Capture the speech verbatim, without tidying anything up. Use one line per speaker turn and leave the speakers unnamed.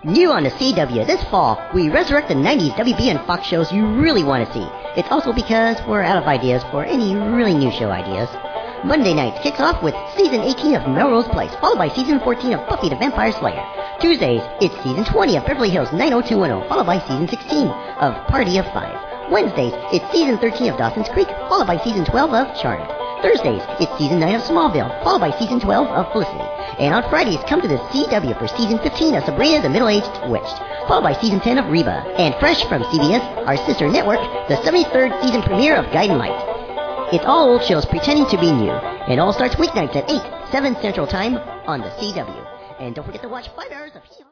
New on the C W this fall, we resurrect the nineties W B and Fox shows you really want to see. It's also because we're out of ideas for any really new show ideas. Monday night kicks off with season eighteen of Melrose Place, followed by season fourteen of Buffy the Vampire Slayer. Tuesdays, it's season twenty of Beverly Hills nine oh two one oh, followed by season sixteen of Party of Five. Wednesdays, it's season thirteen of Dawson's Creek, followed by season twelve of Charmed. Thursdays, it's season nine of Smallville, followed by season twelve of Felicity. And on Fridays, come to the C W for season fifteen of Sabrina the Middle-Aged Witch, followed by season ten of Reba. And fresh from C B S, our sister network, the seventy-third season premiere of Guiding Light. It's all old shows pretending to be new. It all starts weeknights at eight, seven Central Time on the C W. And don't forget to watch five hours of Hee-Haw.